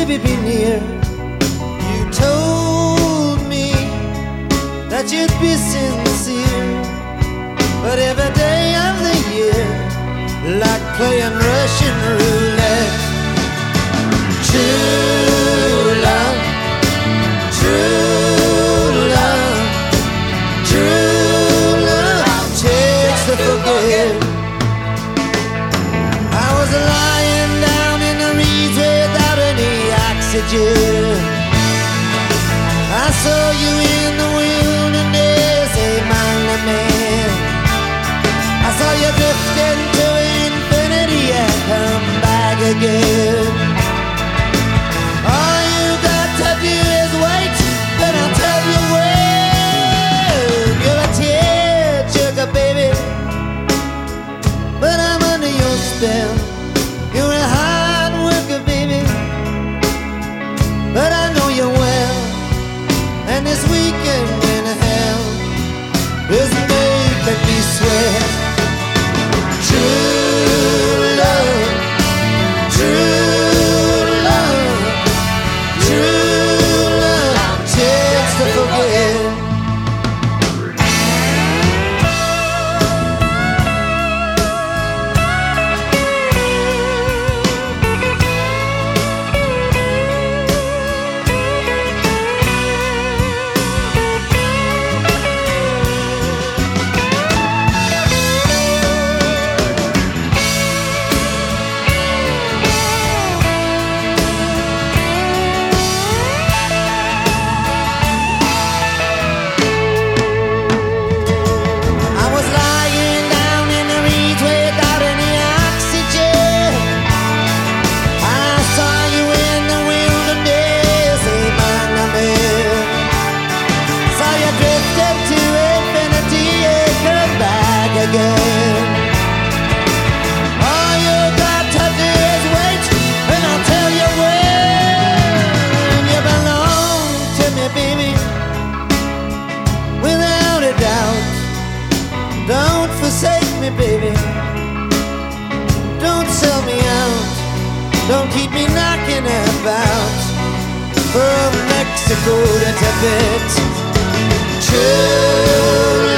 baby, be near. You told me that you'd be sincere, but every day of the year, like playing Russian roulette. True love, true love, true love takes to forget. I was lying down in the reeds without any oxygen. I saw you in the wilderness, a manly man. I saw you drifting to infinity and come back again. All you got to do is wait, but I'll tell you when. You're a tearjerker, baby, but I'm under your spell. You're a hard worker, baby, but I know you well. And this weekend in hell is making me sweat. True love, true love, true love takes to forget. Don't forsake me, baby. Don't sell me out. Don't keep me knocking about from Mexico to Tibet. True